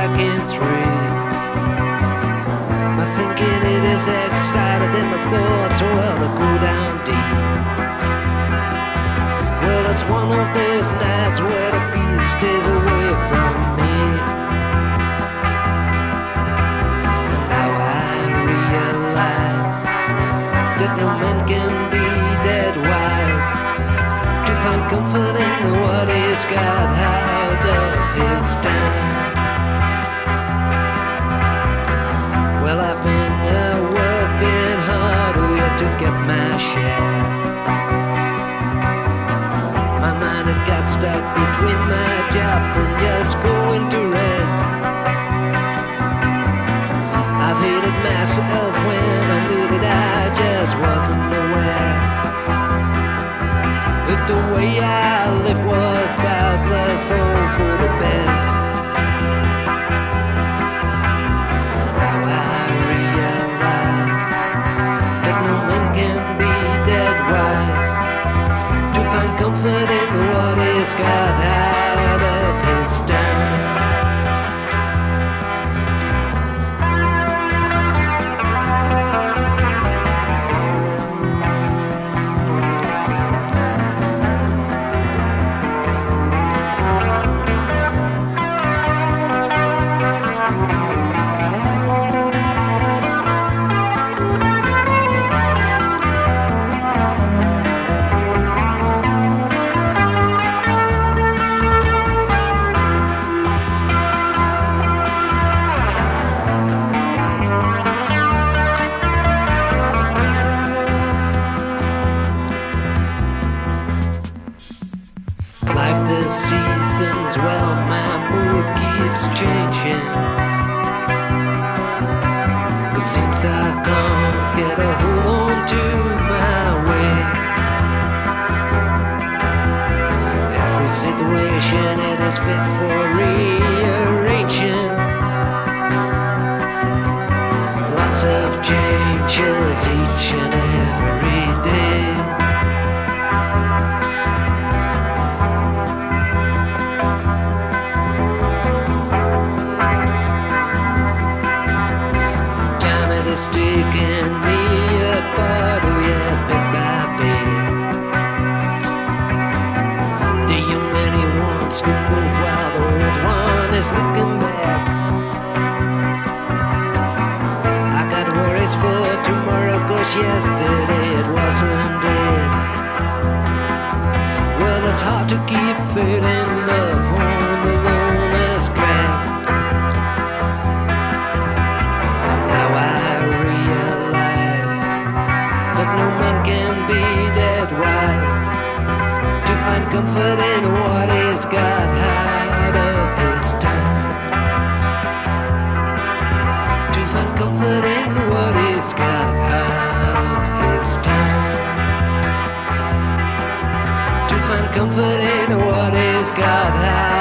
striking three. My thinking it is excited and my thoughts, well, they go down deep. Well, it's one of those nights where the beat stays away from me. Now I realize that no man can be dead wise to find comfort in what he's got out of his time. Well, I've been working hard to get my share. My mind had got stuck between my job and just going to rest. I've hated myself when I knew that I just wasn't aware that the way I lived was doubtless all for the best. Now I realize that no man can be dead wise to find comfort in what he's got out of his time. Like the seasons, well, my mood keeps changing. It seems I can't get a hold on to my way. Every situation, it is fit for rearranging. Lots of changes each and every day. It's taking me apart, oh yeah, bit by bit. The young man, he wants to move while the old one is looking back. I got worries for tomorrow, 'cause yesterday it wasn't dead. Well, it's hard to keep faith in love on the longest track. Now I realize that no man can be dead wise to find comfort in what he's got out of his time. To find comfort in what he's got out of his time. To find comfort in what he's got out